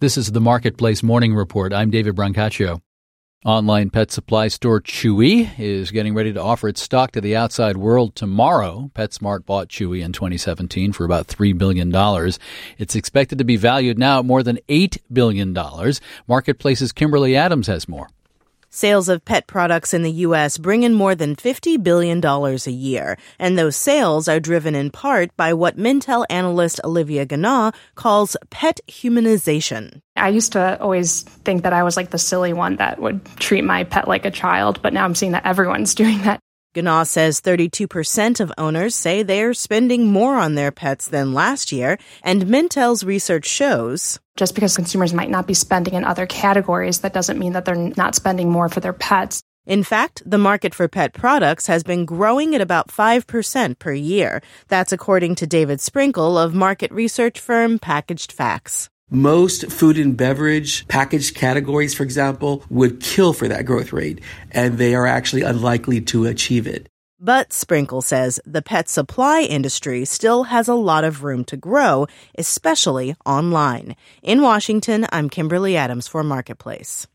This is the Marketplace Morning Report. I'm David Brancaccio. Online pet supply store Chewy is getting ready to offer its stock to the outside world tomorrow. PetSmart bought Chewy in 2017 for about $3 billion. It's expected to be valued now at more than $8 billion. Marketplace's Kimberly Adams has more. Sales of pet products in the U.S. bring in more than $50 billion a year, and those sales are driven in part by what Mintel analyst Olivia Ganaugh calls pet humanization. I used to always think that I was like the silly one that would treat my pet like a child, but now I'm seeing that everyone's doing that. Ganaugh says 32% of owners say they're spending more on their pets than last year, and Mintel's research shows just because consumers might not be spending in other categories, that doesn't mean that they're not spending more for their pets. In fact, the market for pet products has been growing at about 5% per year. That's according to David Sprinkle of market research firm Packaged Facts. Most food and beverage packaged categories, for example, would kill for that growth rate, and they are actually unlikely to achieve it. But Sprinkle says the pet supply industry still has a lot of room to grow, especially online. In Washington, I'm Kimberly Adams for Marketplace.